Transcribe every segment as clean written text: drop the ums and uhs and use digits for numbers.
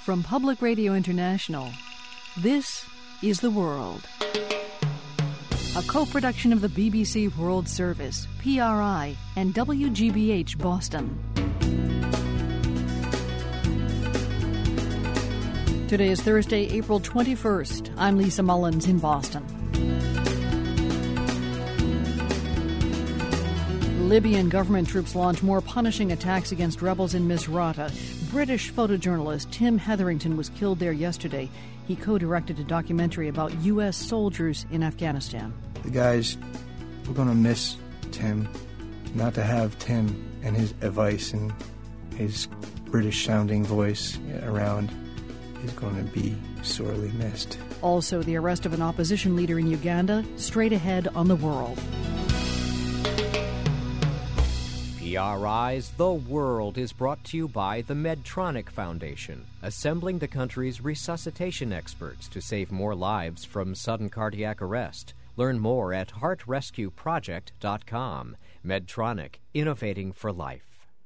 From Public Radio International, this is The World. A co-production of the BBC World Service, PRI, and WGBH Boston. Today is Thursday, April 21st. I'm Lisa Mullins in Boston. Libyan government troops launch more punishing attacks against rebels in Misrata. British photojournalist Tim Hetherington was killed there yesterday. He co-directed a documentary about U.S. soldiers in Afghanistan. The guys, we're going to miss Tim. Not to have Tim and his advice and his British-sounding voice around is going to be sorely missed. Also, the arrest of an opposition leader in Uganda, straight ahead on The World. PRI's The World is brought to you by the Medtronic Foundation, assembling the country's resuscitation experts to save more lives from sudden cardiac arrest. Learn more at heartrescueproject.com. Medtronic, innovating for life.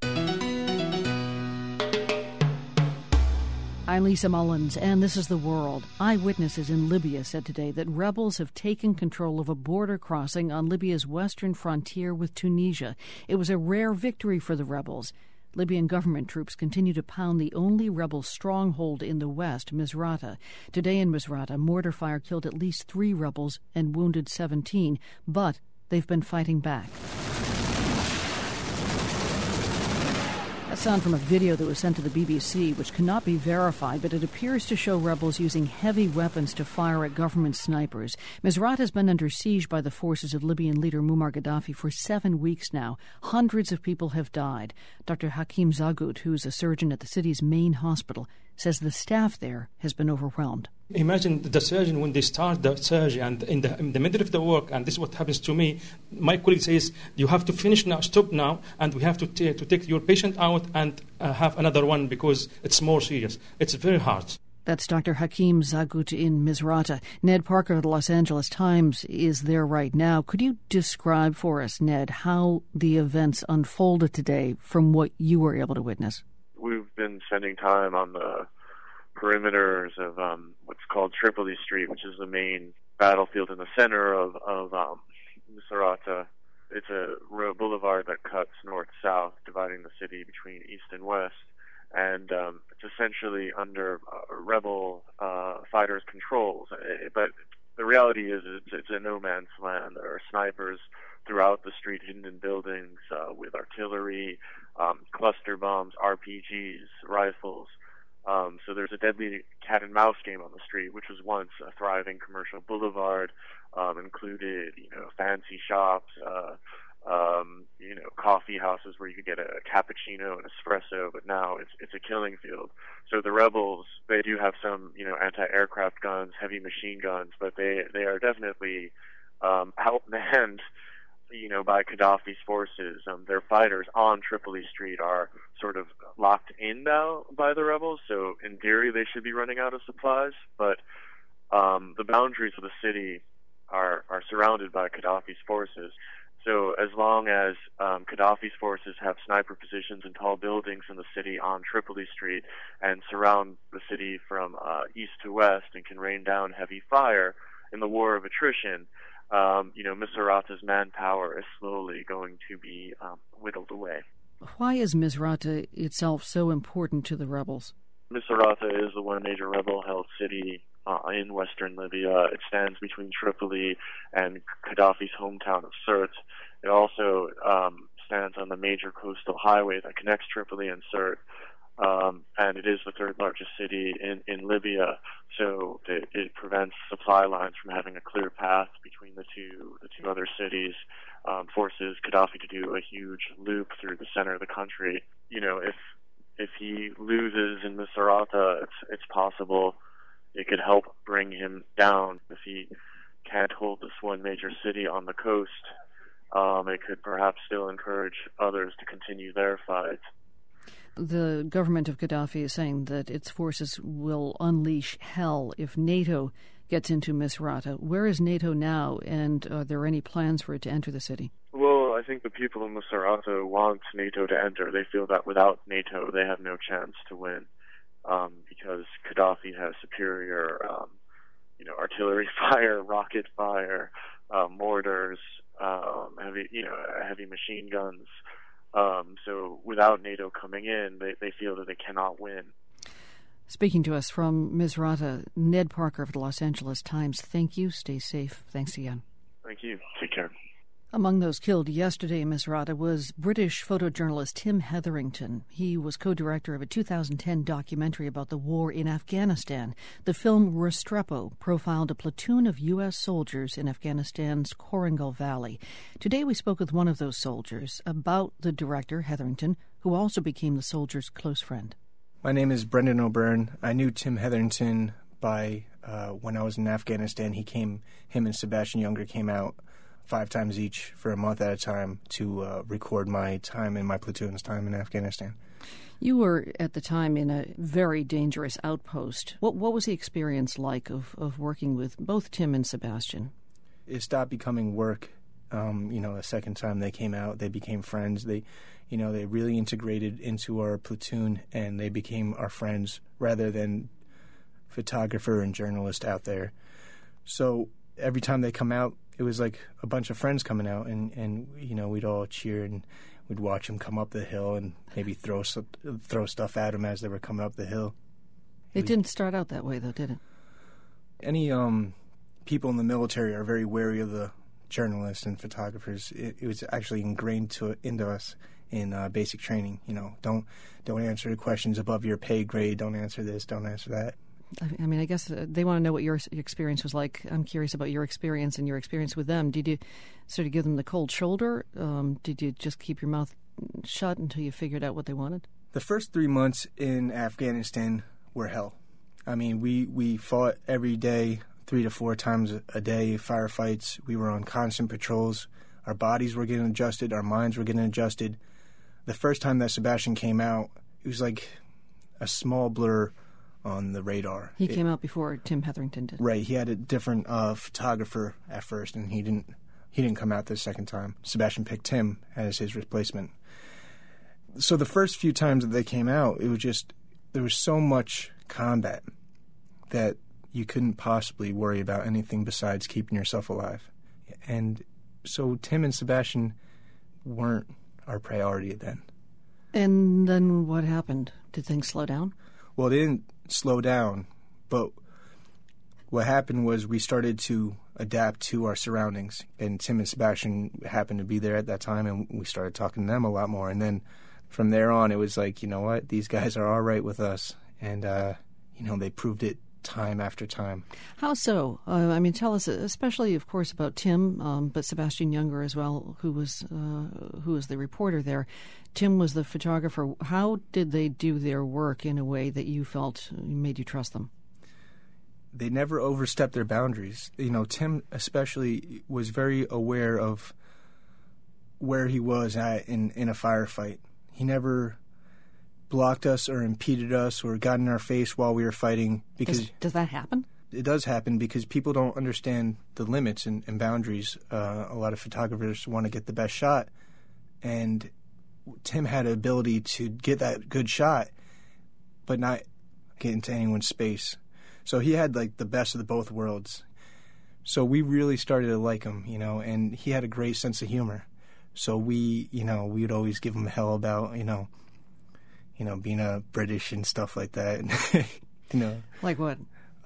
I'm Lisa Mullins, and this is The World. Eyewitnesses in Libya said today that rebels have taken control of a border crossing on Libya's western frontier with Tunisia. It was a rare victory for the rebels. Libyan government troops continue to pound the only rebel stronghold in the west, Misrata. Today in Misrata, mortar fire killed at least 3 rebels and wounded 17, but they've been fighting back. A sound from a video that was sent to the BBC, which cannot be verified, but it appears to show rebels using heavy weapons to fire at government snipers. Misrata has been under siege by the forces of Libyan leader Muammar Gaddafi for 7 weeks now. Hundreds of people have died. Dr. Hakim Zagout, who is a surgeon at the city's main hospital, says the staff there has been overwhelmed. Imagine the surgeon when they start the surgery and in the middle of the work, and this is what happens to me. My colleague says, you have to finish now, stop now, and we have to take your patient out and have another one because it's more serious. It's very hard. That's Dr. Hakim Zagout in Misrata. Ned Parker of the Los Angeles Times is there right now. Could you describe for us, Ned, how the events unfolded today from what you were able to witness? We've been spending time on the perimeters of what's called Tripoli Street, which is the main battlefield in the center of Misrata. It's a boulevard that cuts north-south, dividing the city between east and west. And it's essentially under rebel fighters' controls. But the reality is it's a no-man's land. There are snipers throughout the street, hidden in buildings, with artillery, cluster bombs, RPGs, rifles. So there's a deadly cat-and-mouse game on the street, which was once a thriving commercial boulevard, included, fancy shops, coffee houses where you could get a cappuccino and espresso, but now it's a killing field. So the rebels, they do have some, anti-aircraft guns, heavy machine guns, but they are definitely outmanned, by Gaddafi's forces. Their fighters on Tripoli Street are sort of locked in now by the rebels, so in theory they should be running out of supplies, but the boundaries of the city are surrounded by Gaddafi's forces. So as long as Gaddafi's forces have sniper positions in tall buildings in the city on Tripoli Street and surround the city from east to west and can rain down heavy fire in the war of attrition, Misrata's manpower is slowly going to be whittled away. Why is Misrata itself so important to the rebels? Misrata is the one major rebel-held city in western Libya. It stands between Tripoli and Gaddafi's hometown of Sirte. It also stands on the major coastal highway that connects Tripoli and Sirte. And it is the third largest city in Libya, so it prevents supply lines from having a clear path between the two other cities. Forces Gaddafi to do a huge loop through the center of the country. If he loses in Misrata, it's possible it could help bring him down. If he can't hold this one major city on the coast, it could perhaps still encourage others to continue their fight. The government of Gaddafi is saying that its forces will unleash hell if NATO gets into Misrata. Where is NATO now, and are there any plans for it to enter the city? Well, I think the people in Misrata want NATO to enter. They feel that without NATO, they have no chance to win, because Gaddafi has superior, artillery fire, rocket fire, mortars, heavy machine guns. So without NATO coming in, they feel that they cannot win. Speaking to us from Misrata, Ned Parker of the Los Angeles Times. Thank you. Stay safe. Thanks again. Thank you. Take care. Among those killed yesterday in Misrata was British photojournalist Tim Hetherington. He was co-director of a 2010 documentary about the war in Afghanistan. The film Restrepo profiled a platoon of U.S. soldiers in Afghanistan's Korangal Valley. Today we spoke with one of those soldiers about the director, Hetherington, who also became the soldier's close friend. My name is Brendan O'Byrne. I knew Tim Hetherington by when I was in Afghanistan. Him and Sebastian Junger came out 5 times each for a month at a time to record my time in my platoon's time in Afghanistan. You were, at the time, in a very dangerous outpost. What was the experience like of working with both Tim and Sebastian? It stopped becoming work. The second time they came out, they became friends. They really integrated into our platoon, and they became our friends rather than photographer and journalist out there. So every time they come out, it was like a bunch of friends coming out, and we'd all cheer, and we'd watch them come up the hill and maybe throw stuff at them as they were coming up the hill. It didn't start out that way, though, did it? Any people in the military are very wary of the journalists and photographers. It was actually ingrained into us in basic training. Don't answer the questions above your pay grade. Don't answer this. Don't answer that. I mean, I guess they want to know what your experience was like. I'm curious about your experience and your experience with them. Did you sort of give them the cold shoulder? Did you just keep your mouth shut until you figured out what they wanted? The first 3 months in Afghanistan were hell. I mean, we fought every day, 3 to 4 times a day, firefights. We were on constant patrols. Our bodies were getting adjusted. Our minds were getting adjusted. The first time that Sebastian came out, it was like a small blur on the radar. He came out before Tim Hetherington did. Right. He had a different photographer at first, and he didn't come out the second time. Sebastian picked him as his replacement. So the first few times that they came out, it was just, there was so much combat that you couldn't possibly worry about anything besides keeping yourself alive. And so Tim and Sebastian weren't our priority then. And then what happened? Did things slow down? Well, they didn't slow down, but what happened was we started to adapt to our surroundings, and Tim and Sebastian happened to be there at that time, and we started talking to them a lot more. And then from there on, it was like, you know what, these guys are all right with us, and they proved it time after time. How so? Tell us, especially, of course, about Tim, but Sebastian Junger as well, who was the reporter there. Tim was the photographer. How did they do their work in a way that you felt made you trust them? They never overstepped their boundaries. Tim especially was very aware of where he was at in a firefight. He never blocked us or impeded us or got in our face while we were fighting. Because does that happen? It does happen because people don't understand the limits and boundaries. A lot of photographers want to get the best shot, and Tim had an ability to get that good shot, but not get into anyone's space. So he had like the best of the both worlds. So we really started to like him, and he had a great sense of humor. So we would always give him hell about, being a British and stuff like that. Like what?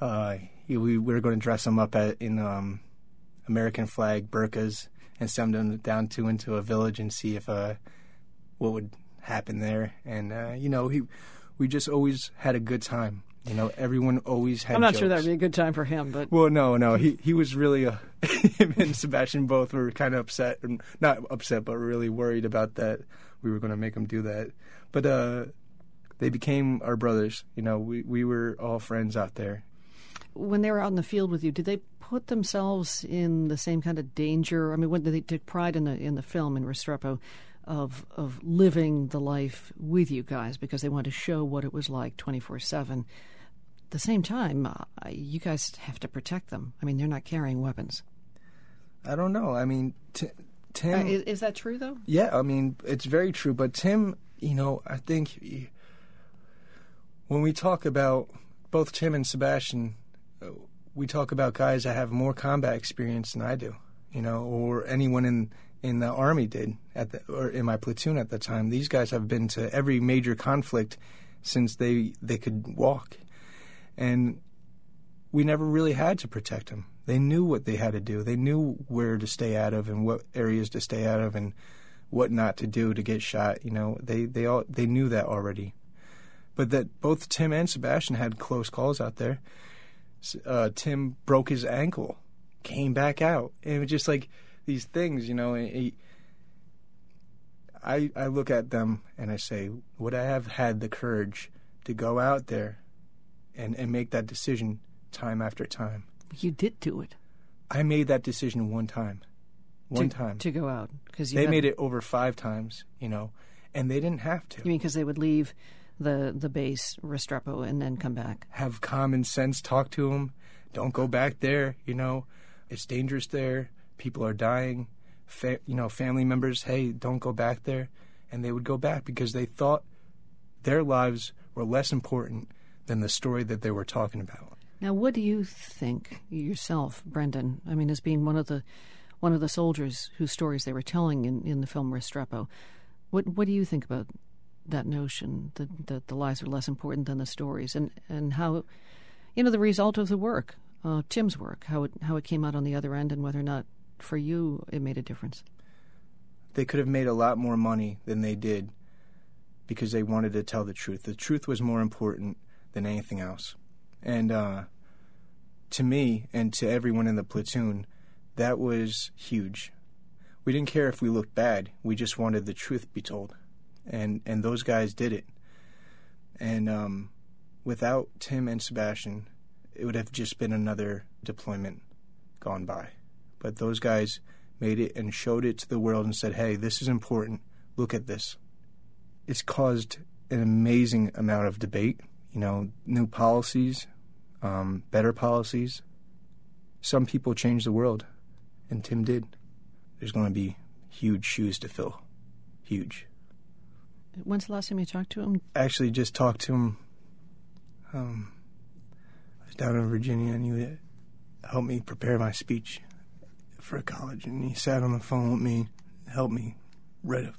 We were going to dress him up in American flag burqas and send him down into a village and see if what would happen there. And we just always had a good time. Everyone always had. I'm not jokes. sure that would be a good time for him, but well, no, he was really him and Sebastian both were kind of upset, and not upset, but really worried about that. We were going to make him do that, but they became our brothers. We were all friends out there. When they were out in the field with you, did they put themselves in the same kind of danger? I mean, when they took pride in the film in Restrepo of living the life with you guys because they wanted to show what it was like 24/7. At the same time, you guys have to protect them. I mean, they're not carrying weapons. I don't know. I mean, Tim... is that true, though? Yeah, I mean, it's very true. But Tim, I think when we talk about both Tim and Sebastian, we talk about guys that have more combat experience than I do, or anyone in the Army did, or in my platoon at the time. These guys have been to every major conflict since they could walk. And we never really had to protect them. They knew what they had to do. They knew where to stay out of and what areas to stay out of and what not to do to get shot. They knew that already. But that both Tim and Sebastian had close calls out there. Tim broke his ankle, came back out. And it was just like these things, I look at them and I say, would I have had the courage to go out there and make that decision time after time? You did do it. I made that decision one time. To go out. They made it over 5 times, and they didn't have to. You mean because they would leave the base, Restrepo, and then come back? Have common sense, talk to them. Don't go back there, It's dangerous there. People are dying. Family members, hey, don't go back there. And they would go back because they thought their lives were less important than the story that they were talking about. Now, what do you think yourself, Brendan? I mean, as being one of the soldiers whose stories they were telling in the film Restrepo, what do you think about that notion that the lives are less important than the stories, and how, the result of the work, Tim's work, how it came out on the other end, and whether or not for you it made a difference? They could have made a lot more money than they did because they wanted to tell the truth. The truth was more important than anything else. And to me and to everyone in the platoon, that was huge. We didn't care if we looked bad. We just wanted the truth be told. And those guys did it. And without Tim and Sebastian, it would have just been another deployment gone by. But those guys made it and showed it to the world and said, hey, this is important. Look at this. It's caused an amazing amount of debate, new policies, better policies. Some people changed the world, and Tim did. There's going to be huge shoes to fill. Huge. When's the last time you talked to him? I actually just talked to him. I was down in Virginia, and he helped me prepare my speech for college, and he sat on the phone with me, helped me write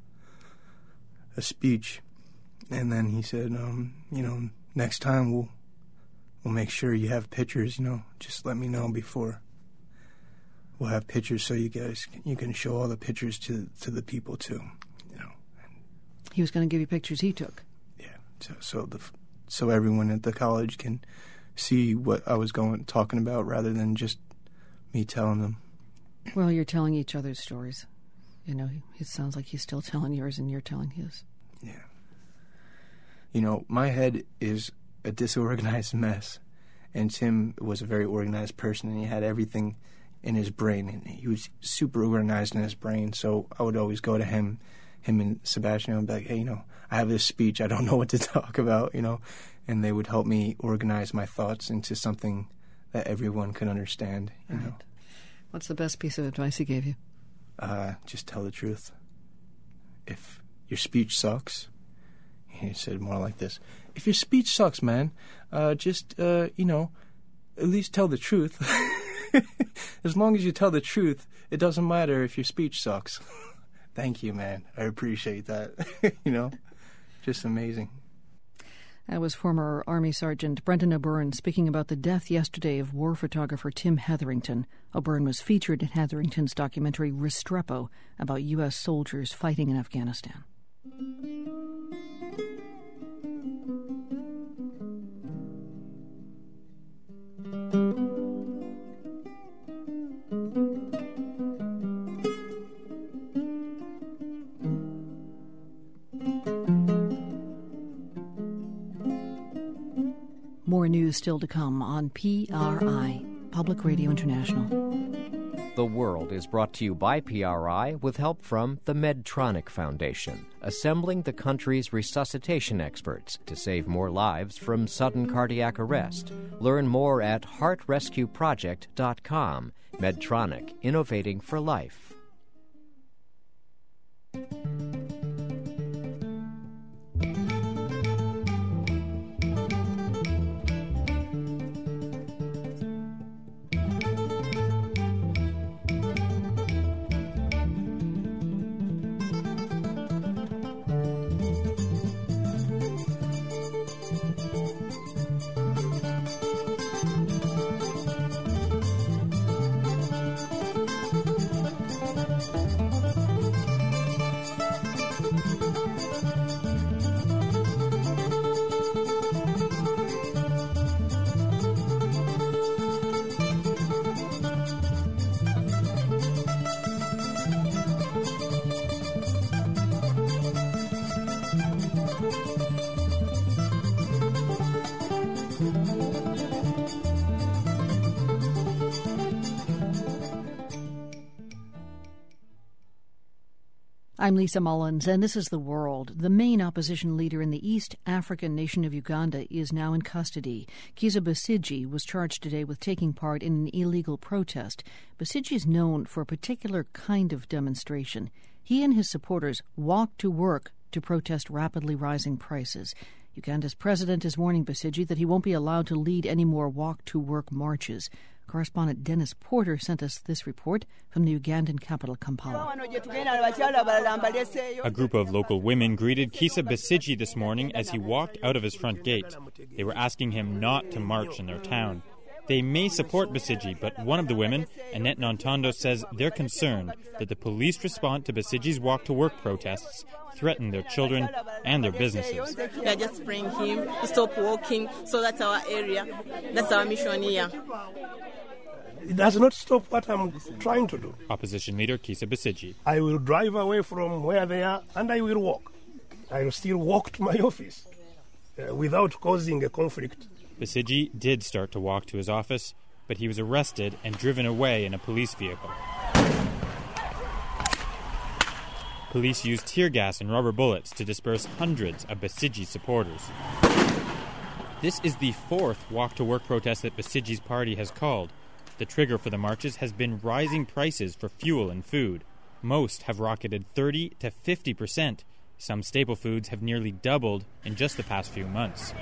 a speech, and then he said, next time we'll make sure you have pictures, just let me know before. We'll have pictures so you can show all the pictures to the people too, He was going to give you pictures he took. Yeah, so everyone at the college can see what I was talking about rather than just me telling them. Well, you're telling each other's stories. It sounds like he's still telling yours and you're telling his. Yeah. My head is a disorganized mess, and Tim was a very organized person, and he had everything in his brain, and he was super organized in his brain, so I would always go to him and Sebastian, and be like, hey, I have this speech, I don't know what to talk about, and they would help me organize my thoughts into something that everyone could understand, Right. What's the best piece of advice he gave you? Just tell the truth. If your speech sucks, he said more like this, if your speech sucks, man, just, at least tell the truth. As long as you tell the truth, it doesn't matter if your speech sucks. Thank you, man. I appreciate that. Just amazing. That was former Army Sergeant Brendan O'Byrne speaking about the death yesterday of war photographer Tim Hetherington. O'Byrne was featured in Hetherington's documentary Restrepo about U.S. soldiers fighting in Afghanistan. More news still to come on PRI, Public Radio International. The World is brought to you by PRI with help from the Medtronic Foundation, assembling the country's resuscitation experts to save more lives from sudden cardiac arrest. Learn more at heartrescueproject.com. Medtronic, innovating for life. I'm Lisa Mullins, and this is The World. The main opposition leader in the East African nation of Uganda is now in custody. Kizza Besigye was charged today with taking part in an illegal protest. Besigye is known for a particular kind of demonstration. He and his supporters walked to work to protest rapidly rising prices. Uganda's president is warning Besigye that he won't be allowed to lead any more walk-to-work marches. Correspondent Dennis Porter sent us this report from the Ugandan capital, Kampala. A group of local women greeted Kizza Besigye this morning as he walked out of his front gate. They were asking him not to march in their town. They may support Besigye, but one of the women, Annette Nontondo, says they're concerned that the police response to Besigye's walk-to-work protests threaten their children and their businesses. They are just praying him to stop walking, so that's our area. That's our mission here. It does not stop what I'm trying to do. Opposition leader Kizza Besigye. I will drive away from where they are and I will walk. I will still walk to my office without causing a conflict. Besigye did start to walk to his office, but he was arrested and driven away in a police vehicle. Police used tear gas and rubber bullets to disperse hundreds of Besigye supporters. This is the fourth walk-to-work protest that Besigye's party has called. The trigger for the marches has been rising prices for fuel and food. Most have rocketed 30 to 50%. Some staple foods have nearly doubled in just the past few months.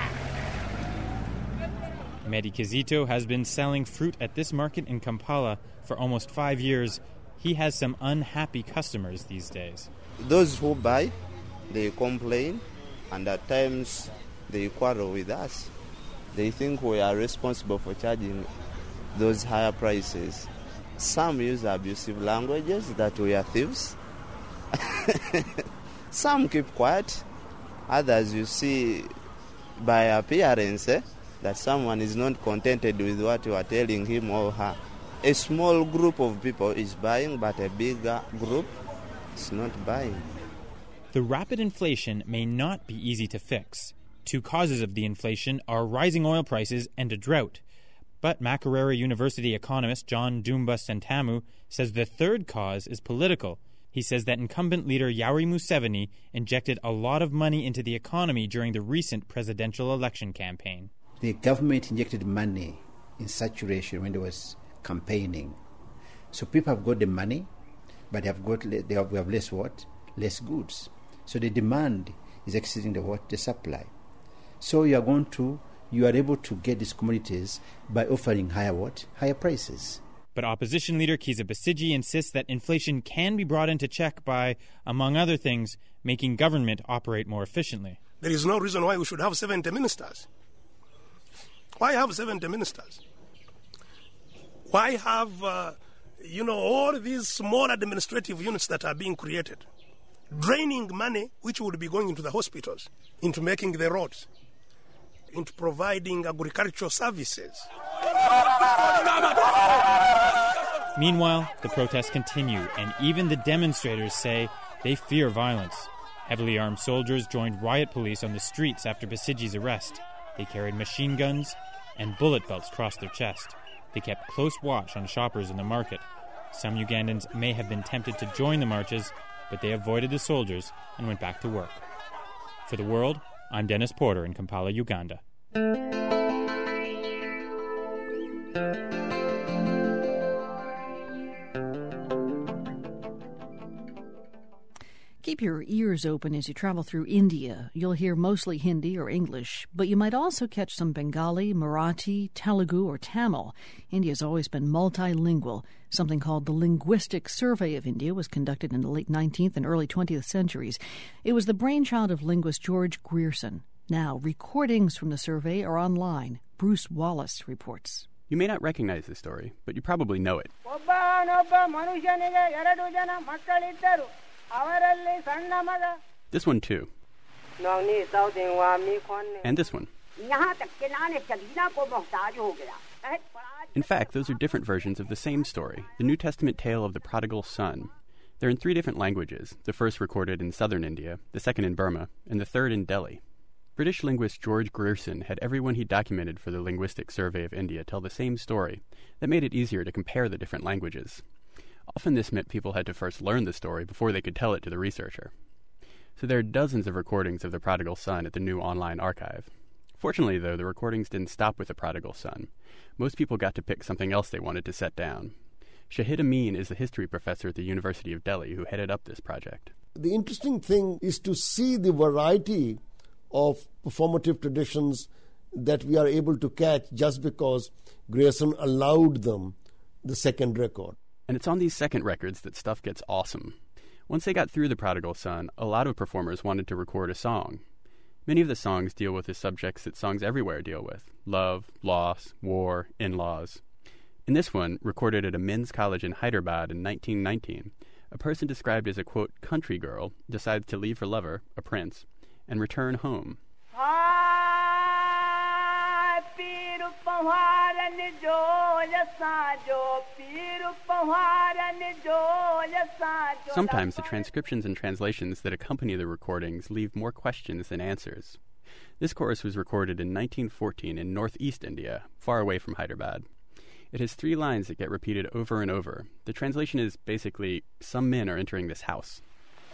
Mehdi Kizito has been selling fruit at this market in Kampala for almost 5 years. He has some unhappy customers these days. Those who buy, they complain, and at times they quarrel with us. They think we are responsible for charging those higher prices. Some use abusive languages that we are thieves. Some keep quiet. Others you see by appearance that someone is not contented with what you are telling him or her. A small group of people is buying, but a bigger group is not buying. The rapid inflation may not be easy to fix. Two causes of the inflation are rising oil prices and a drought. But Makerere University economist John Dumba Sentamu says the third cause is political. He says that incumbent leader Yoweri Museveni injected a lot of money into the economy during the recent presidential election campaign. The government injected money in saturation when there was campaigning. So people have got the money, but we have less what? Less goods. So the demand is exceeding the supply. So you are able to get these commodities by offering higher prices. But opposition leader Kizza Besigye insists that inflation can be brought into check by, among other things, making government operate more efficiently. There is no reason why we should have 70 ministers. Why have 70 ministers? Why have, all these small administrative units that are being created, draining money which would be going into the hospitals, into making the roads, into providing agricultural services. Meanwhile, the protests continue, and even the demonstrators say they fear violence. Heavily armed soldiers joined riot police on the streets after Besigye's arrest. They carried machine guns and bullet belts across their chest. They kept close watch on shoppers in the market. Some Ugandans may have been tempted to join the marches, but they avoided the soldiers and went back to work. For The World, I'm Dennis Porter in Kampala, Uganda. Keep your ears open as you travel through India. You'll hear mostly Hindi or English, but you might also catch some Bengali, Marathi, Telugu, or Tamil. India's always been multilingual. Something called the Linguistic Survey of India was conducted in the late 19th and early 20th centuries. It was the brainchild of linguist George Grierson. Now, recordings from the survey are online. Bruce Wallace reports. You may not recognize this story, but you probably know it. This one too. And this one. In fact, those are different versions of the same story, the New Testament tale of the prodigal son. They're in 3 different languages, the first recorded in southern India, the second in Burma, and the third in Delhi. British linguist George Grierson had everyone he documented for the Linguistic Survey of India tell the same story. That made it easier to compare the different languages. Often this meant people had to first learn the story before they could tell it to the researcher. So there are dozens of recordings of the prodigal son at the new online archive. Fortunately, though, the recordings didn't stop with the prodigal son. Most people got to pick something else they wanted to set down. Shahid Amin is the history professor at the University of Delhi who headed up this project. The interesting thing is to see the variety of performative traditions that we are able to catch just because Grierson allowed them the second record. And it's on these second records that stuff gets awesome. Once they got through the prodigal son, a lot of performers wanted to record a song. Many of the songs deal with the subjects that songs everywhere deal with: love, loss, war, in-laws. In this one, recorded at a men's college in Hyderabad in 1919, a person described as a, quote, country girl decides to leave her lover, a prince, and return home. Sometimes the transcriptions and translations that accompany the recordings leave more questions than answers. This chorus was recorded in 1914 in northeast India, far away from Hyderabad. It has 3 lines that get repeated over and over. The translation is basically, some men are entering this house.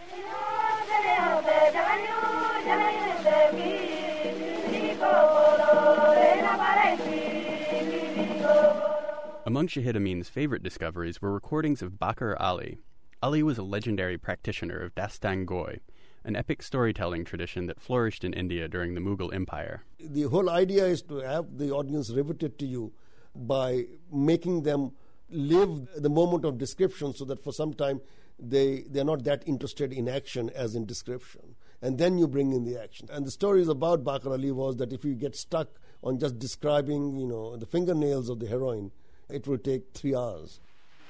Among Shahid Amin's favorite discoveries were recordings of Bakr Ali. Ali was a legendary practitioner of Dastan Goi, an epic storytelling tradition that flourished in India during the Mughal Empire. The whole idea is to have the audience riveted to you by making them live the moment of description so that for some time they're not that interested in action as in description. And then you bring in the action. And the stories about Bakr Ali was that if you get stuck on just describing, the fingernails of the heroine, it will take 3 hours.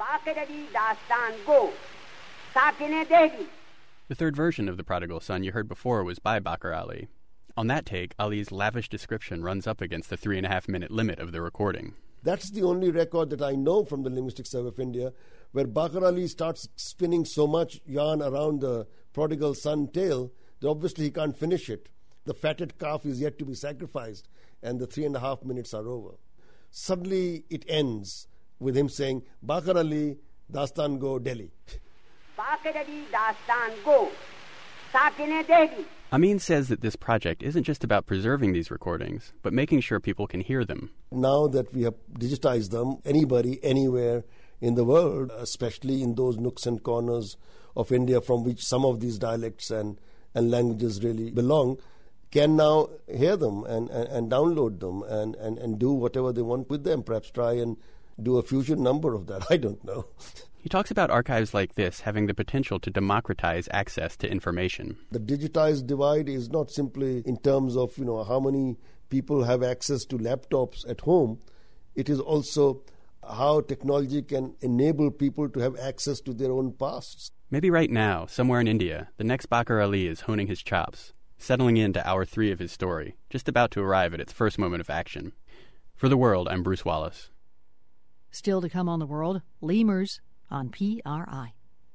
The third version of The Prodigal Son you heard before was by Bakr Ali. On that take, Ali's lavish description runs up against the 3.5-minute limit of the recording. That's the only record that I know from the Linguistic Survey of India where Bakr Ali starts spinning so much yarn around the prodigal son tale that obviously he can't finish it. The fatted calf is yet to be sacrificed and the 3.5 minutes are over. Suddenly it ends with him saying, Bakr Ali, Dastan Go, Delhi. Bakr Ali, Dastan Go, Sakine Delhi. Amin says that this project isn't just about preserving these recordings, but making sure people can hear them. Now that we have digitized them, anybody, anywhere in the world, especially in those nooks and corners of India from which some of these dialects and languages really belong, can now hear them and download them and do whatever they want with them. Perhaps try and do a fusion number of that. I don't know. He talks about archives like this having the potential to democratize access to information. The digitized divide is not simply in terms of how many people have access to laptops at home. It is also how technology can enable people to have access to their own pasts. Maybe right now, somewhere in India, the next Bakr Ali is honing his chops, settling into hour 3 of his story, just about to arrive at its first moment of action. For The World, I'm Bruce Wallace. Still to come on The World, lemurs on PRI.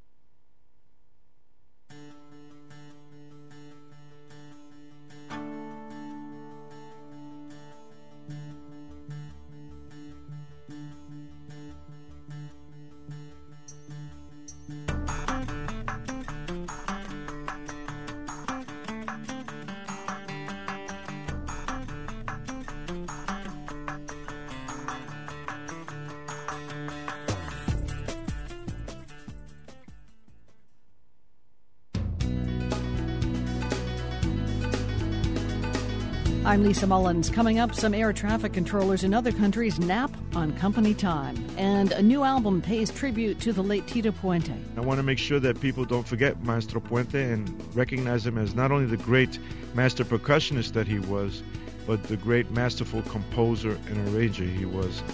I'm Lisa Mullins. Coming up, some air traffic controllers in other countries nap on company time. And a new album pays tribute to the late Tito Puente. I want to make sure that people don't forget Maestro Puente and recognize him as not only the great master percussionist that he was, but the great masterful composer and arranger he was.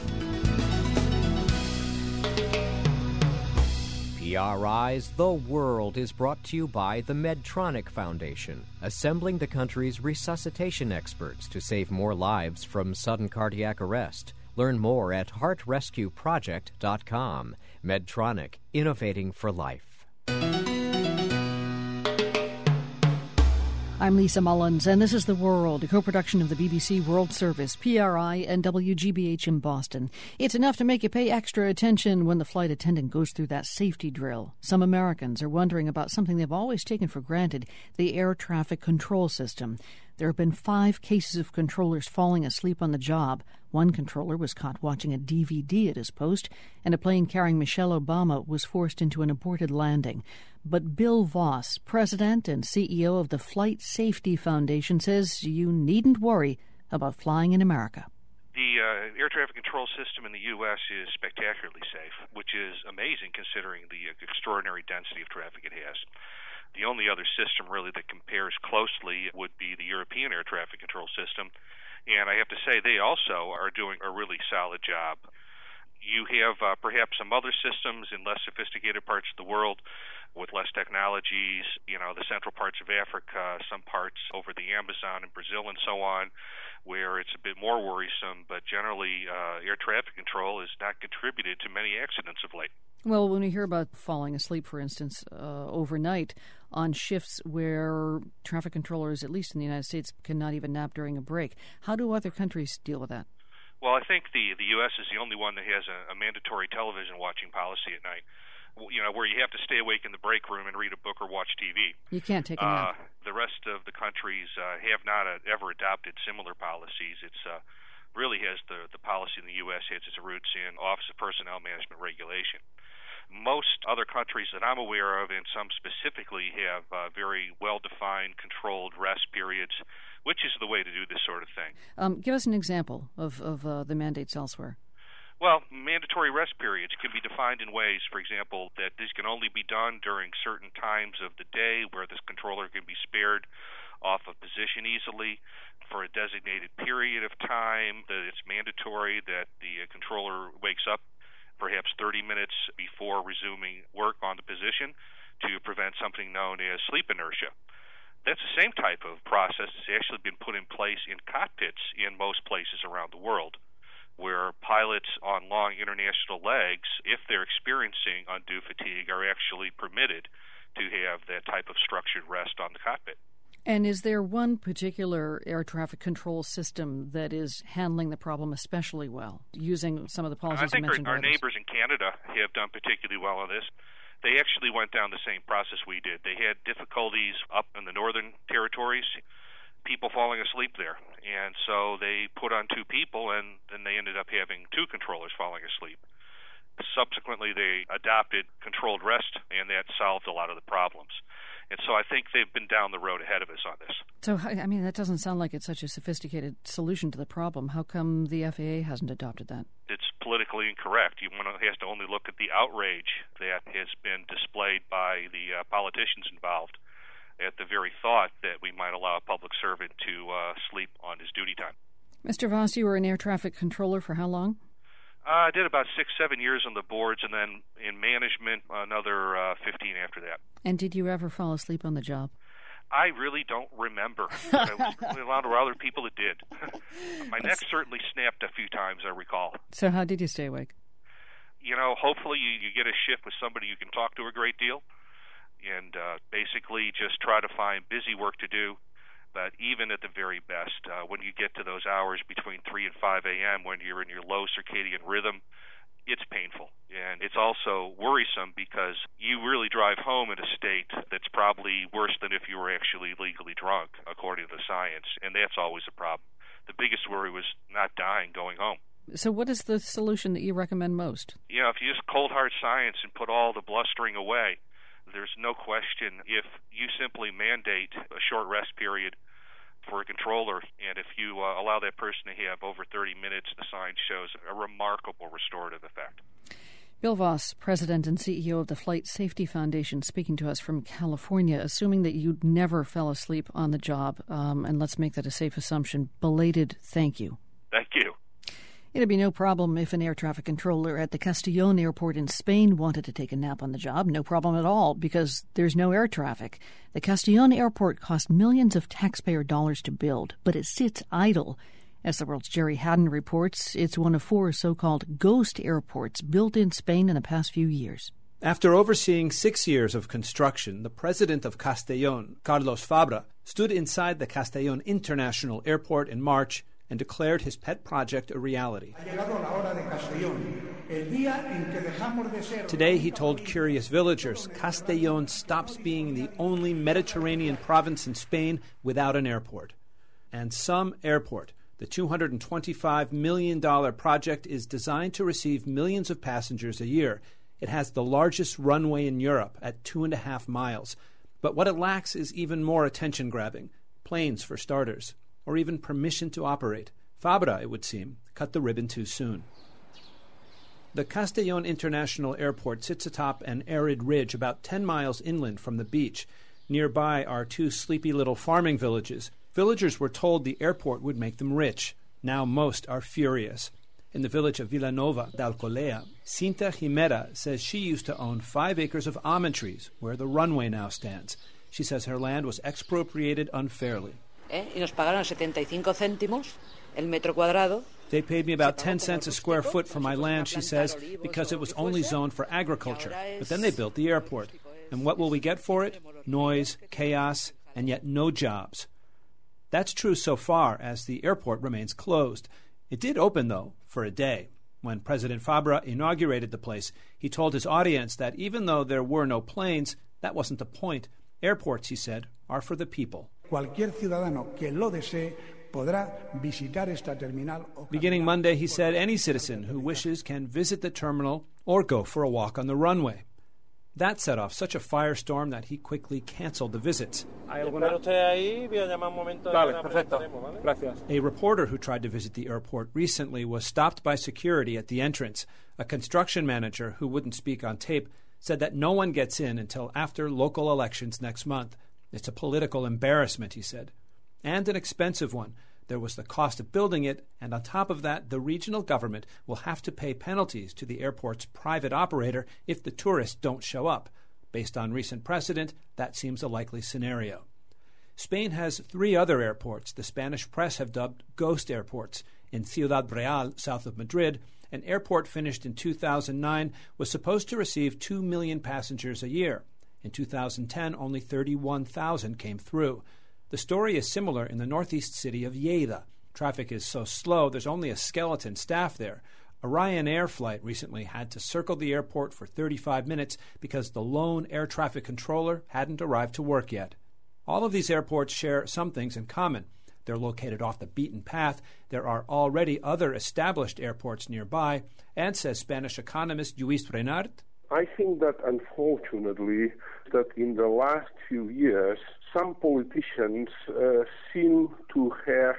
PRI's The World is brought to you by the Medtronic Foundation, assembling the country's resuscitation experts to save more lives from sudden cardiac arrest. Learn more at heartrescueproject.com. Medtronic, innovating for life. I'm Lisa Mullins, and this is The World, a co-production of the BBC World Service, PRI, and WGBH in Boston. It's enough to make you pay extra attention when the flight attendant goes through that safety drill. Some Americans are wondering about something they've always taken for granted, the air traffic control system. There have been 5 cases of controllers falling asleep on the job. One controller was caught watching a DVD at his post, and a plane carrying Michelle Obama was forced into an aborted landing. But Bill Voss, president and CEO of the Flight Safety Foundation, says you needn't worry about flying in America. The air traffic control system in the U.S. is spectacularly safe, which is amazing considering the extraordinary density of traffic it has. The only other system really that compares closely would be the European air traffic control system, and I have to say they also are doing a really solid job. You have perhaps some other systems in less sophisticated parts of the world with less technologies, the central parts of Africa, some parts over the Amazon and Brazil and so on, where it's a bit more worrisome, but generally air traffic control has not contributed to many accidents of late. Well, when we hear about falling asleep, for instance, overnight on shifts where traffic controllers, at least in the United States, cannot even nap during a break, how do other countries deal with that? Well, I think the U.S. is the only one that has a mandatory television watching policy at night, where you have to stay awake in the break room and read a book or watch TV. You can't take a nap. The rest of the countries have not ever adopted similar policies. It's really has the policy in the U.S. has its roots in Office of Personnel Management regulation. Most other countries that I'm aware of, and some specifically, have very well-defined, controlled rest periods, which is the way to do this sort of thing. Give us an example of the mandates elsewhere. Well, mandatory rest periods can be defined in ways, for example, that these can only be done during certain times of the day where this controller can be spared off of position easily for a designated period of time, that it's mandatory that the controller wakes up perhaps 30 minutes before resuming work on the position to prevent something known as sleep inertia. That's the same type of process that's actually been put in place in cockpits in most places around the world, where pilots on long international legs, if they're experiencing undue fatigue, are actually permitted to have that type of structured rest on the cockpit. And is there one particular air traffic control system that is handling the problem especially well, using some of the policies you mentioned? I think our neighbors in Canada have done particularly well on this. They actually went down the same process we did. They had difficulties up in the northern territories, people falling asleep there. And so they put on 2 people, and then they ended up having 2 controllers falling asleep. Subsequently, they adopted controlled rest, and that solved a lot of the problems. And so I think they've been down the road ahead of us on this. So, I mean, that doesn't sound like it's such a sophisticated solution to the problem. How come the FAA hasn't adopted that? It's politically incorrect. You has to only look at the outrage that has been displayed by the politicians involved at the very thought that we might allow a public servant to sleep on his duty time. Mr. Voss, you were an air traffic controller for how long? I did about 6-7 years on the boards, and then in management, another 15 after that. And did you ever fall asleep on the job? I really don't remember. But I was really a lot of other people that did. My neck certainly snapped a few times, I recall. So how did you stay awake? Hopefully you get a shift with somebody you can talk to a great deal, and basically just try to find busy work to do. But even at the very best, when you get to those hours between 3 and 5 a.m., when you're in your low circadian rhythm, it's painful. And it's also worrisome because you really drive home in a state that's probably worse than if you were actually legally drunk, according to the science. And that's always a problem. The biggest worry was not dying going home. So what is the solution that you recommend most? If you use cold hard science and put all the blustering away, there's no question if you simply mandate a short rest period for a controller, and if you allow that person to have over 30 minutes, the science shows a remarkable restorative effect. Bill Voss, President and CEO of the Flight Safety Foundation, speaking to us from California, assuming that you never fell asleep on the job, and let's make that a safe assumption, belated thank you. Thank you. It'd be no problem if an air traffic controller at the Castellón airport in Spain wanted to take a nap on the job. No problem at all, because there's no air traffic. The Castellón airport cost millions of taxpayer dollars to build, but it sits idle. As the World's Jerry Haddon reports, it's one of 4 so-called ghost airports built in Spain in the past few years. After overseeing 6 years of construction, the president of Castellón, Carlos Fabra, stood inside the Castellón International Airport in March and declared his pet project a reality. Today, he told curious villagers, Castellón stops being the only Mediterranean province in Spain without an airport. And some airport, the $225 million project, is designed to receive millions of passengers a year. It has the largest runway in Europe at 2.5 miles. But what it lacks is even more attention-grabbing, planes for starters, or even permission to operate. Fabra, it would seem, cut the ribbon too soon. The Castellón International Airport sits atop an arid ridge about 10 miles inland from the beach. Nearby are two sleepy little farming villages. Villagers were told the airport would make them rich. Now most are furious. In the village of Vilanova de Alcolea, Cinta Jimera says she used to own 5 acres of almond trees, where the runway now stands. She says her land was expropriated unfairly. Y nos pagaron 75 céntimos el metro cuadrado. They paid me about 10 cents a square foot for my land, she says, because it was only zoned for agriculture. But then they built the airport. And what will we get for it? Noise, chaos, and yet no jobs. That's true so far, as the airport remains closed. It did open, though, for a day. When President Fabra inaugurated the place, he told his audience that even though there were no planes, that wasn't the point. Airports, he said, are for the people. Beginning Monday, he said, any citizen who wishes can visit the terminal or go for a walk on the runway. That set off such a firestorm that he quickly canceled the visits. A reporter who tried to visit the airport recently was stopped by security at the entrance. A construction manager who wouldn't speak on tape said that no one gets in until after local elections next month. It's a political embarrassment, he said, and an expensive one. There was the cost of building it, and on top of that, the regional government will have to pay penalties to the airport's private operator if the tourists don't show up. Based on recent precedent, that seems a likely scenario. Spain has 3 other airports the Spanish press have dubbed ghost airports. In Ciudad Real, south of Madrid, an airport finished in 2009 was supposed to receive 2 million passengers a year. In 2010, only 31,000 came through. The story is similar in the northeast city of Lleida. Traffic is so slow, there's only a skeleton staff there. A Ryanair flight recently had to circle the airport for 35 minutes because the lone air traffic controller hadn't arrived to work yet. All of these airports share some things in common. They're located off the beaten path. There are already other established airports nearby. And, says Spanish economist Lluís Renart, I think that unfortunately that in the last few years some politicians seem to have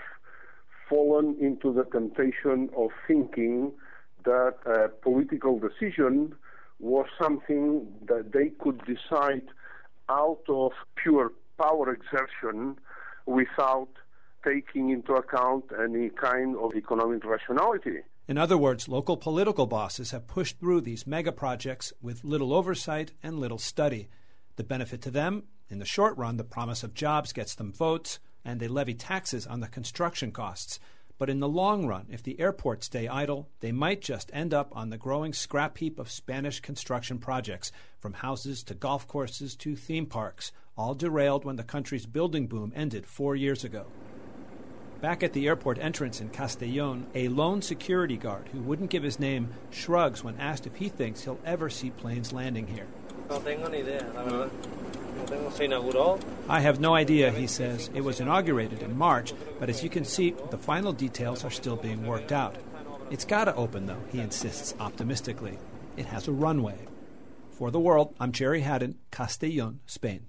fallen into the temptation of thinking that a political decision was something that they could decide out of pure power exertion without taking into account any kind of economic rationality. In other words, local political bosses have pushed through these mega projects with little oversight and little study. The benefit to them, in the short run, the promise of jobs gets them votes, and they levy taxes on the construction costs. But in the long run, if the airports stay idle, they might just end up on the growing scrap heap of Spanish construction projects, from houses to golf courses to theme parks, all derailed when the country's building boom ended 4 years ago. Back at the airport entrance in Castellón, a lone security guard who wouldn't give his name shrugs when asked if he thinks he'll ever see planes landing here. I have no idea, he says. It was inaugurated in March, but as you can see, the final details are still being worked out. It's got to open, though, he insists optimistically. It has a runway. For The World, I'm Jerry Haddon, Castellón, Spain.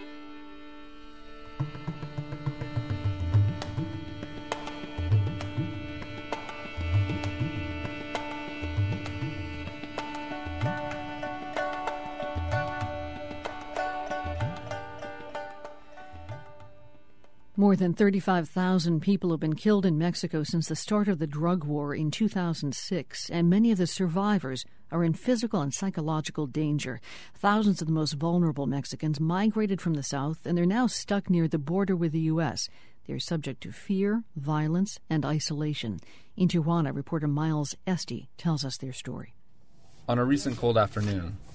More than 35,000 people have been killed in Mexico since the start of the drug war in 2006, and many of the survivors are in physical and psychological danger. Thousands of the most vulnerable Mexicans migrated from the south, and they're now stuck near the border with the U.S. They're subject to fear, violence, and isolation. In Tijuana, reporter Miles Este tells us their story. On a recent cold afternoon,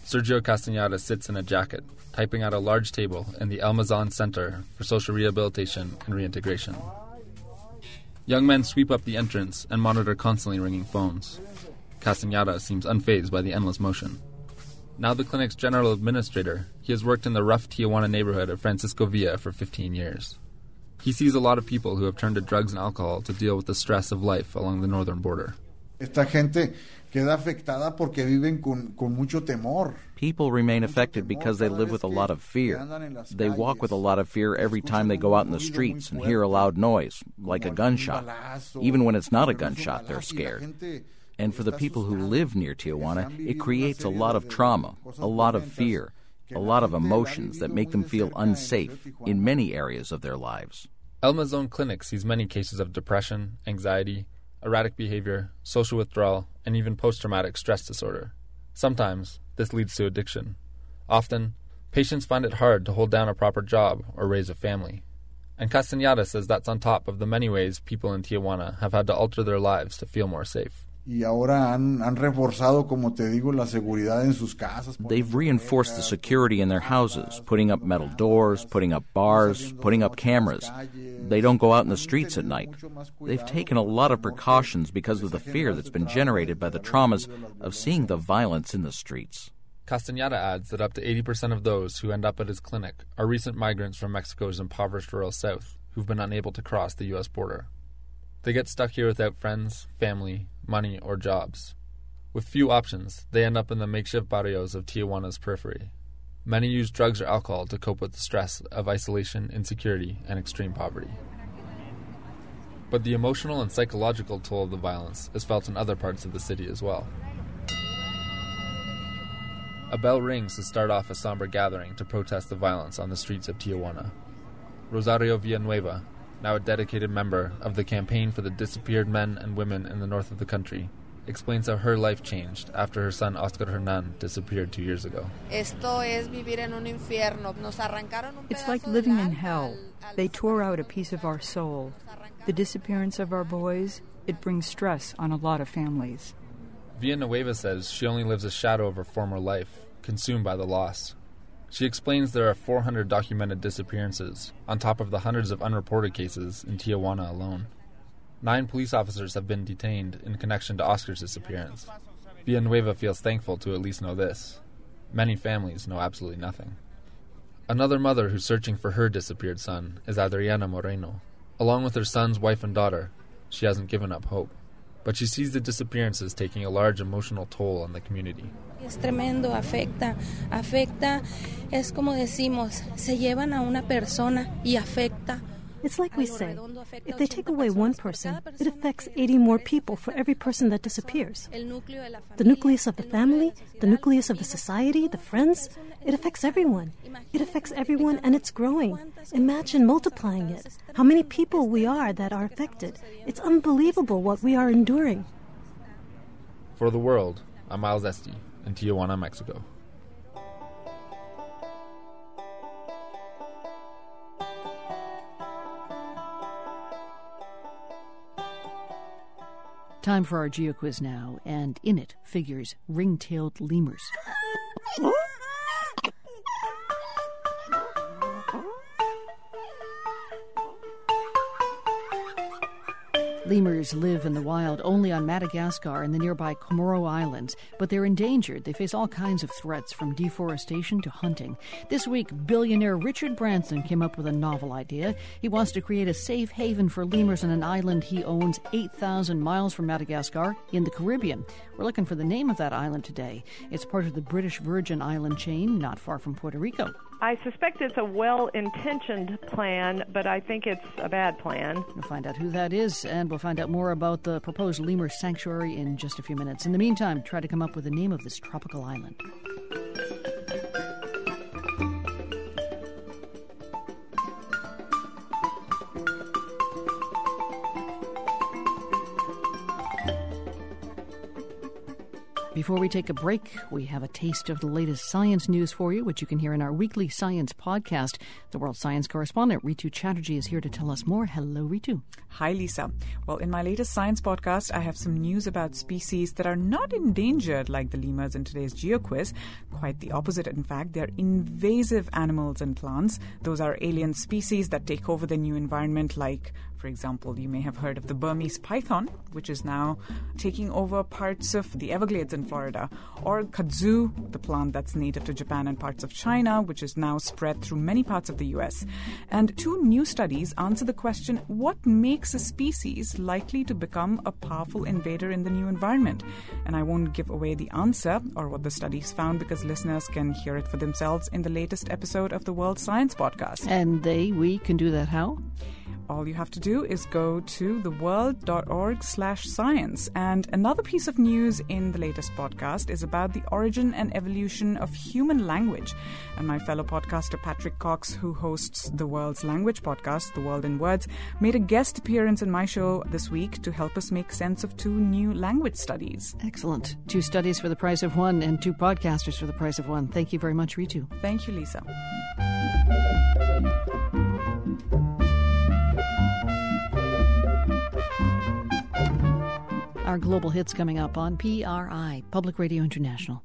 Sergio Castañeda sits in a jacket, typing at a large table in the El Mazan Center for Social Rehabilitation and Reintegration. Young men sweep up the entrance and monitor constantly ringing phones. Castañeda seems unfazed by the endless motion. Now the clinic's general administrator, he has worked in the rough Tijuana neighborhood of Francisco Villa for 15 years. He sees a lot of people who have turned to drugs and alcohol to deal with the stress of life along the northern border. Esta gente queda afectada porque viven con mucho temor. People remain affected because they live with a lot of fear. They walk with a lot of fear every time they go out in the streets and hear a loud noise, like a gunshot. Even when it's not a gunshot, they're scared. And for the people who live near Tijuana, it creates a lot of trauma, a lot of fear, a lot of emotions that make them feel unsafe in many areas of their lives. El Mazon Clinic sees many cases of depression, anxiety, erratic behavior, social withdrawal, and even post-traumatic stress disorder. Sometimes, this leads to addiction. Often, patients find it hard to hold down a proper job or raise a family. And Castañeda says that's on top of the many ways people in Tijuana have had to alter their lives to feel more safe. Y ahora han reforzado, como te digo, la seguridad en sus casas. They've reinforced the security in their houses, putting up metal doors, putting up bars, putting up cameras. They don't go out in the streets at night. They've taken a lot of precautions because of the fear that's been generated by the traumas of seeing the violence in the streets. Castañeda adds that up to 80% of those who end up at his clinic are recent migrants from Mexico's impoverished rural south who've been unable to cross the U.S. border. They get stuck here without friends, family, money, or jobs. With few options, they end up in the makeshift barrios of Tijuana's periphery. Many use drugs or alcohol to cope with the stress of isolation, insecurity, and extreme poverty. But the emotional and psychological toll of the violence is felt in other parts of the city as well. A bell rings to start off a somber gathering to protest the violence on the streets of Tijuana. Rosario Villanueva, now a dedicated member of the Campaign for the Disappeared Men and Women in the north of the country, explains how her life changed after her son Oscar Hernan disappeared 2 years ago. It's like living in hell. They tore out a piece of our soul. The disappearance of our boys, it brings stress on a lot of families. Villanueva says she only lives a shadow of her former life, consumed by the loss. She explains there are 400 documented disappearances, on top of the hundreds of unreported cases in Tijuana alone. 9 police officers have been detained in connection to Oscar's disappearance. Villanueva feels thankful to at least know this. Many families know absolutely nothing. Another mother who's searching for her disappeared son is Adriana Moreno. Along with her son's wife and daughter, she hasn't given up hope. But she sees the disappearances taking a large emotional toll on the community. Es tremendo, afecta, es como decimos, se llevan a una persona y afecta. It's like we say, if they take away one person, it affects 80 more people for every person that disappears. The nucleus of the family, the nucleus of the society, the friends, it affects everyone. It affects everyone and it's growing. Imagine multiplying it. How many people we are that are affected. It's unbelievable what we are enduring. For the World, I'm Miles Esty in Tijuana, Mexico. Time for our GeoQuiz now, and in it figures ring-tailed lemurs. Lemurs live in the wild only on Madagascar and the nearby Comoro Islands, but they're endangered. They face all kinds of threats, from deforestation to hunting. This week, billionaire Richard Branson came up with a novel idea. He wants to create a safe haven for lemurs on an island he owns 8,000 miles from Madagascar in the Caribbean. We're looking for the name of that island today. It's part of the British Virgin Island chain, not far from Puerto Rico. I suspect it's a well-intentioned plan, but I think it's a bad plan. We'll find out who that is, and we'll find out more about the proposed lemur sanctuary in just a few minutes. In the meantime, try to come up with the name of this tropical island. Before we take a break, we have a taste of the latest science news for you, which you can hear in our weekly science podcast. The World Science correspondent, Ritu Chatterjee, is here to tell us more. Hello, Ritu. Hi, Lisa. Well, in my latest science podcast, I have some news about species that are not endangered like the lemurs in today's GeoQuiz. Quite the opposite, in fact. They're invasive animals and plants. Those are alien species that take over the new environment, like, for example, you may have heard of the Burmese python, which is now taking over parts of the Everglades in Florida, or kudzu, the plant that's native to Japan and parts of China, which is now spread through many parts of the US. And two new studies answer the question, what makes a species likely to become a powerful invader in the new environment? And I won't give away the answer or what the studies found because listeners can hear it for themselves in the latest episode of the World Science Podcast. And we can do that how? All you have to do is go to theworld.org/science. And another piece of news in the latest podcast is about the origin and evolution of human language. And my fellow podcaster Patrick Cox, who hosts the world's language podcast, The World in Words, made a guest appearance in my show this week to help us make sense of two new language studies. Excellent. 2 studies for the price of 1 and 2 podcasters for the price of 1. Thank you very much, Ritu. Thank you, Lisa. Our global hits coming up on PRI, Public Radio International.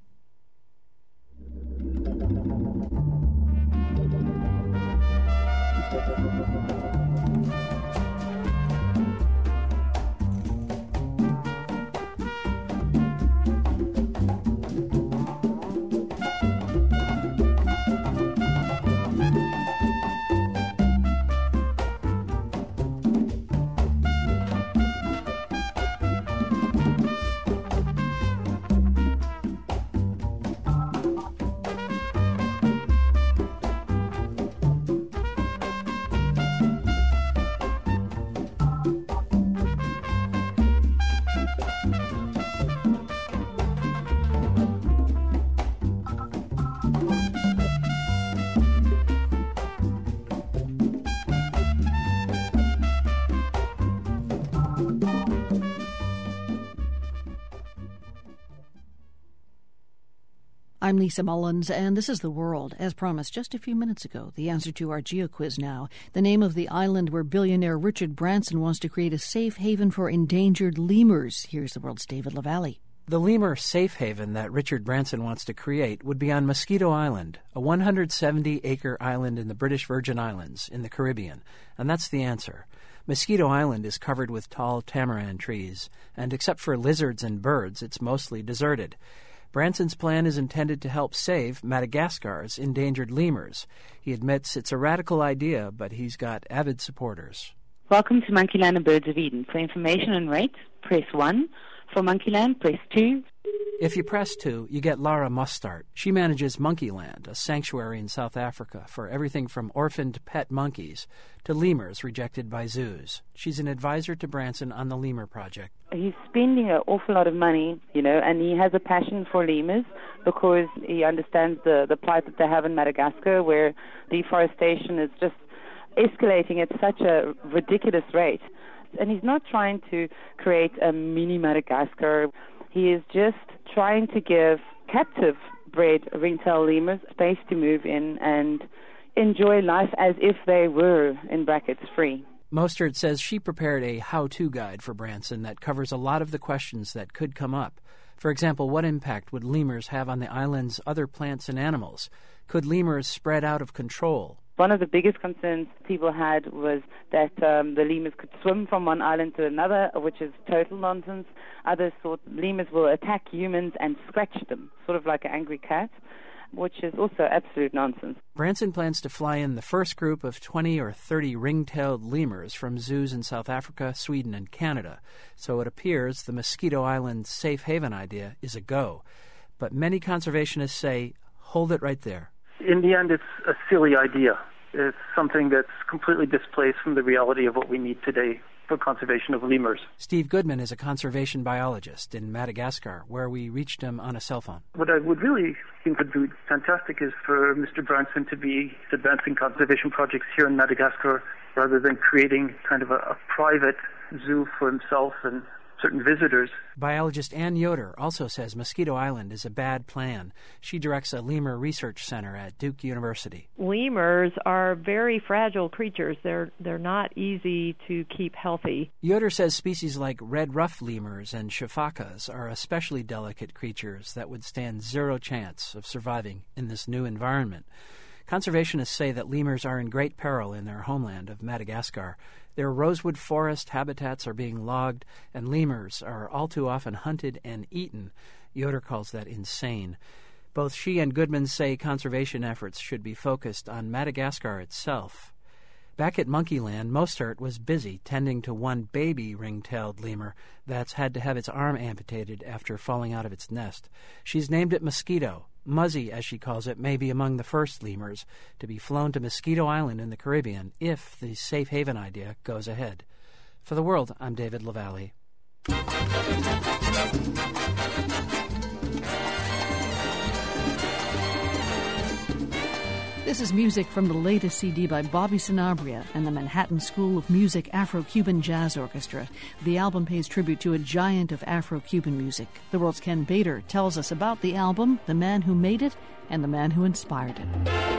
I'm Lisa Mullins, and this is The World. As promised just a few minutes ago, the answer to our GeoQuiz now. The name of the island where billionaire Richard Branson wants to create a safe haven for endangered lemurs. Here's The World's David LaValle. The lemur safe haven that Richard Branson wants to create would be on Mosquito Island, a 170-acre island in the British Virgin Islands in the Caribbean. And that's the answer. Mosquito Island is covered with tall tamarind trees, and except for lizards and birds, it's mostly deserted. Branson's plan is intended to help save Madagascar's endangered lemurs. He admits it's a radical idea, but he's got avid supporters. Welcome to Monkeyland and Birds of Eden. For information and rates, press 1. For Monkeyland, press 2. If you press 2, you get Lara Mustart. She manages Monkeyland, a sanctuary in South Africa for everything from orphaned pet monkeys to lemurs rejected by zoos. She's an advisor to Branson on the lemur project. He's spending an awful lot of money, and he has a passion for lemurs because he understands the plight that they have in Madagascar, where deforestation is just escalating at such a ridiculous rate. And he's not trying to create a mini Madagascar. He is just trying to give captive-bred ringtail lemurs space to move in and enjoy life as if they were, in brackets, free. Mostert says she prepared a how-to guide for Branson that covers a lot of the questions that could come up. For example, what impact would lemurs have on the island's other plants and animals? Could lemurs spread out of control? One of the biggest concerns people had was that the lemurs could swim from one island to another, which is total nonsense. Others thought lemurs will attack humans and scratch them, sort of like an angry cat, which is also absolute nonsense. Branson plans to fly in the first group of 20 or 30 ring-tailed lemurs from zoos in South Africa, Sweden, and Canada. So it appears the Mosquito Island safe haven idea is a go. But many conservationists say, hold it right there. In the end, it's a silly idea. It's something that's completely displaced from the reality of what we need today for conservation of lemurs. Steve Goodman is a conservation biologist in Madagascar, where we reached him on a cell phone. What I would really think would be fantastic is for Mr. Branson to be advancing conservation projects here in Madagascar rather than creating kind of a private zoo for himself and certain visitors. Biologist Ann Yoder also says Mosquito Island is a bad plan. She directs a lemur research center at Duke University. Lemurs are very fragile creatures. They're not easy to keep healthy. Yoder says species like red ruff lemurs and shafakas are especially delicate creatures that would stand zero chance of surviving in this new environment. Conservationists say that lemurs are in great peril in their homeland of Madagascar. Their rosewood forest habitats are being logged, and lemurs are all too often hunted and eaten. Yoder calls that insane. Both she and Goodman say conservation efforts should be focused on Madagascar itself. Back at Monkeyland, Mostert was busy tending to one baby ring-tailed lemur that's had to have its arm amputated after falling out of its nest. She's named it Mosquito. Muzzy, as she calls it, may be among the first lemurs to be flown to Mosquito Island in the Caribbean if the safe haven idea goes ahead. For The World, I'm David LaValle. This is music from the latest CD by Bobby Sanabria and the Manhattan School of Music Afro-Cuban Jazz Orchestra. The album pays tribute to a giant of Afro-Cuban music. The World's Ken Bader tells us about the album, the man who made it, and the man who inspired it.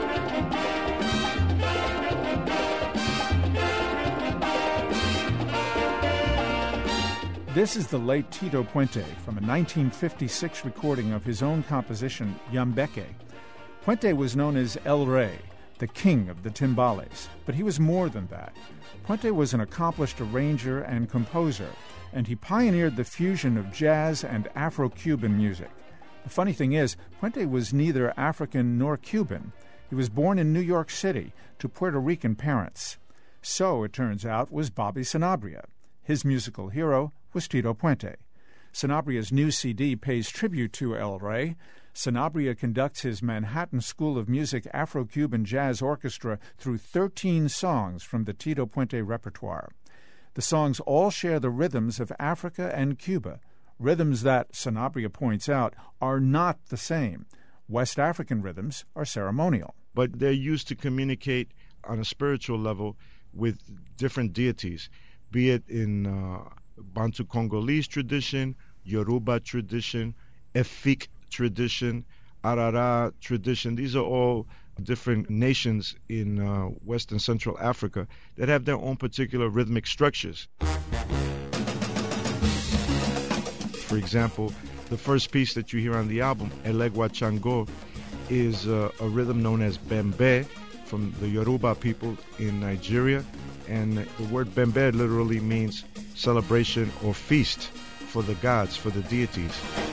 This is the late Tito Puente from a 1956 recording of his own composition, Yambeke. Puente was known as El Rey, the king of the timbales, but he was more than that. Puente was an accomplished arranger and composer, and he pioneered the fusion of jazz and Afro-Cuban music. The funny thing is, Puente was neither African nor Cuban. He was born in New York City to Puerto Rican parents. So, it turns out, was Bobby Sanabria. His musical hero was Tito Puente. Sanabria's new CD pays tribute to El Rey. Sanabria conducts his Manhattan School of Music Afro-Cuban Jazz Orchestra through 13 songs from the Tito Puente repertoire. The songs all share the rhythms of Africa and Cuba, rhythms that, Sanabria points out, are not the same. West African rhythms are ceremonial. But they're used to communicate on a spiritual level with different deities, be it in Bantu Congolese tradition, Yoruba tradition, Efik tradition, Arara tradition. These are all different nations in West and Central Africa that have their own particular rhythmic structures. For example, the first piece that you hear on the album, Elegua Chango, is a rhythm known as Bembe from the Yoruba people in Nigeria. And the word Bembe literally means celebration or feast for the gods, for the deities.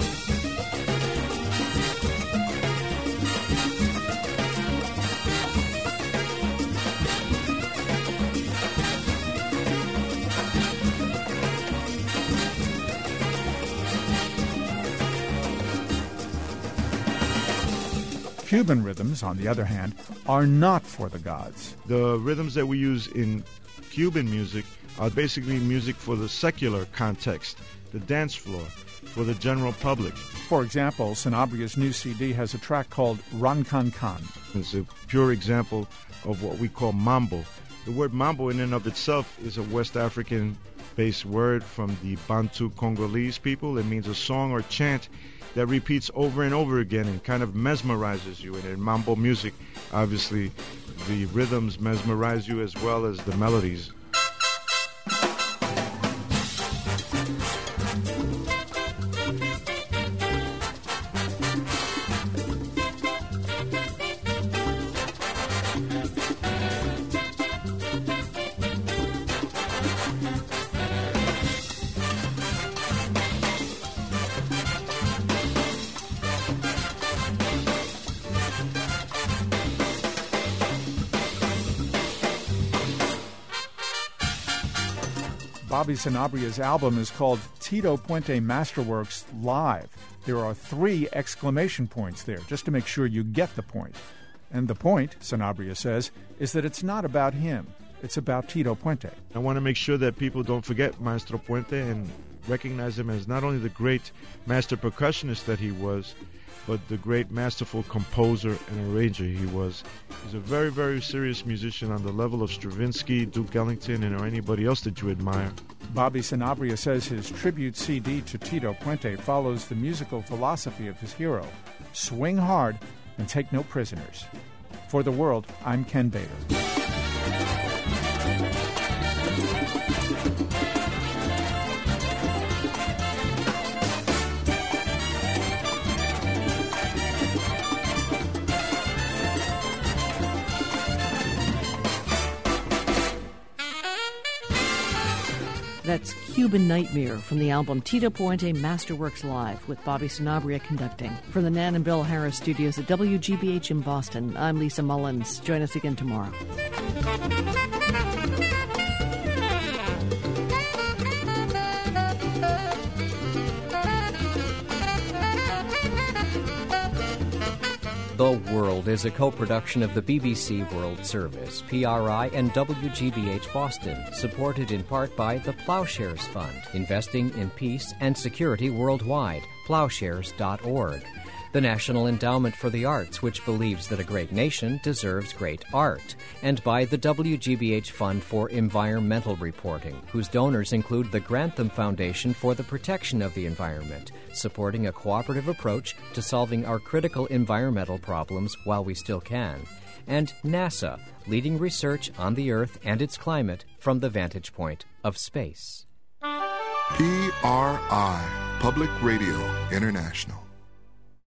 Cuban rhythms, on the other hand, are not for the gods. The rhythms that we use in Cuban music are basically music for the secular context, the dance floor, for the general public. For example, Sanabria's new CD has a track called Rancancan. It's a pure example of what we call mambo. The word mambo in and of itself is a West African-based word from the Bantu Congolese people. It means a song or chant that repeats over and over again and kind of mesmerizes you. And in mambo music, obviously, the rhythms mesmerize you as well as the melodies. Bobby Sanabria's album is called Tito Puente Masterworks Live. There are 3 exclamation points there, just to make sure you get the point. And the point, Sanabria says, is that it's not about him. It's about Tito Puente. I want to make sure that people don't forget Maestro Puente and recognize him as not only the great master percussionist that he was, but the great masterful composer and arranger he was. He's a very, very serious musician on the level of Stravinsky, Duke Ellington, and or anybody else that you admire. Bobby Sanabria says his tribute CD to Tito Puente follows the musical philosophy of his hero: swing hard and take no prisoners. For The World, I'm Ken Bader. That's Cuban Nightmare from the album Tito Puente Masterworks Live, with Bobby Sanabria conducting. From the Nan and Bill Harris studios at WGBH in Boston, I'm Lisa Mullins. Join us again tomorrow. The World is a co-production of the BBC World Service, PRI, and WGBH Boston, supported in part by the Ploughshares Fund, investing in peace and security worldwide, ploughshares.org. The National Endowment for the Arts, which believes that a great nation deserves great art, and by the WGBH Fund for Environmental Reporting, whose donors include the Grantham Foundation for the Protection of the Environment, supporting a cooperative approach to solving our critical environmental problems while we still can, and NASA, leading research on the Earth and its climate from the vantage point of space. PRI, Public Radio International.